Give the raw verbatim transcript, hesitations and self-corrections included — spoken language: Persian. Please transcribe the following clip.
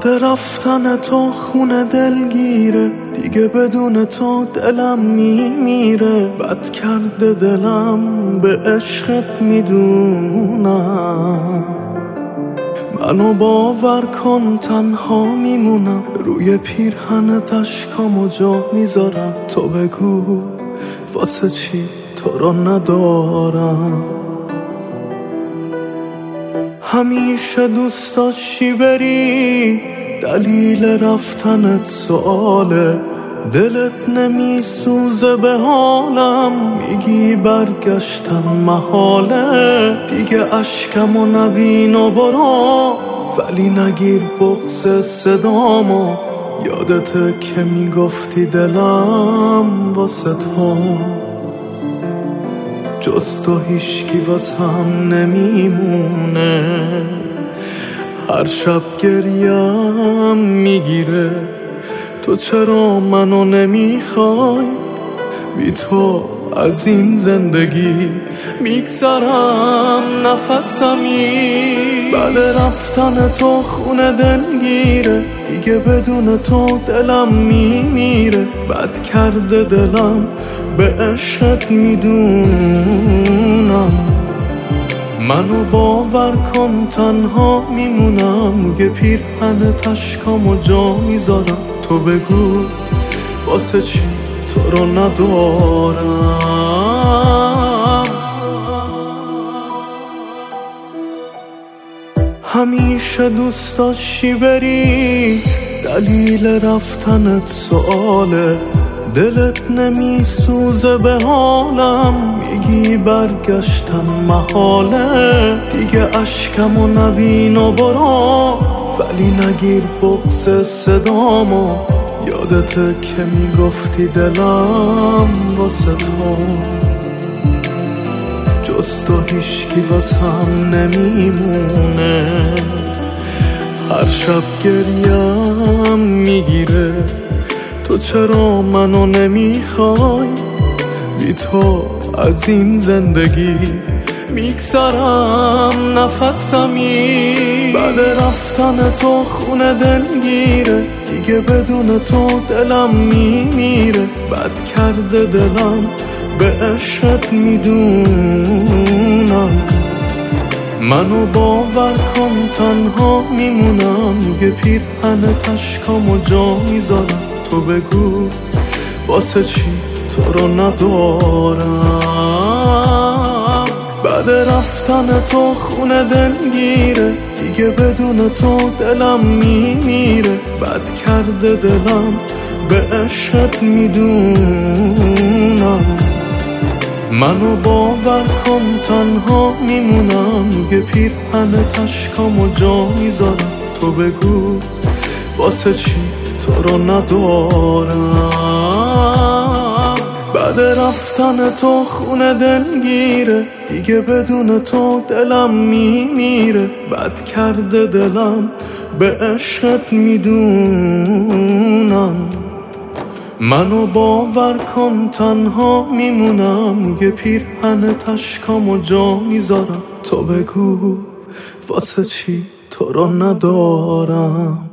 بعد رفتن تو خونه دلگیره، دیگه بدون تو دلم میمیره. بد کرده دلم به عشقت میدونم، منو باور کن تنها میمونم. روی پیرهنت اشکامو جا میذارم، تو بگو واسه چی تو رو ندارم. همیشه دوست داشتی بری، دلیل رفتنت سواله. دلت نمیسوزه به حالم، میگی برگشتن محاله. دیگه اشکمو نبین و برو، ولی نگیر بغض صدامو. یادته که میگفتی دلم واسه تو، جز تو هیشکی واسم نمیمونه. هر شب گریم میگیره، تو چرا منو نمیخوای؟ بی تو از این زندگی میگذرم نفسمی. بعد رفتن تو خونه دلگیره، دیگه بدون تو دلم میمیره. بد کرده دلم به عشقت میدونم، منو باور کن تنها میمونم. روی پیرهنت اشکامو جا میذارم، تو بگو واسه چی تو رو ندارم. همیشه دوست داشتی بری، دلیل رفتنت سواله. دلت نمیسوزه به حالم، میگی برگشتن محاله. دیگه اشکمو نبین و برو، ولی نگیر بغض صدامو. یادته که میگفتی دلم واسه تو، جز تو هیشکی واسم نمیمونه. هر شب گریم میگیره، تو چرا منو نمیخوای؟ بی تو از این زندگی میگذرم نفسمی. بعد رفتن تو خونه دلگیره، دیگه بدون تو دلم میمیره. بد کرده دلم به عشقت میدونم، منو باور کن تنها میمونم. روی پیرهنت اشکامو جا میذارم، تو بگو واسه چی تو رو ندارم. بعد رفتن تو خونه دلگیره، دیگه بدون تو دلم میمیره. بد کرده دلم به عشقت میدونم، منو باور کن تنها میمونم. روی پیرهنت اشکامو جا میذارم، تو بگو واسه چی تو رو ندارم. بعد رفتن تو خونه دلگیره، دیگه بدون تو دلم میمیره. بد کرده دلم به عشقت میدونم، منو باور کن تنها میمونم. روی پیرهنت اشکامو جا میذارم، تو بگو واسه چی تو رو ندارم.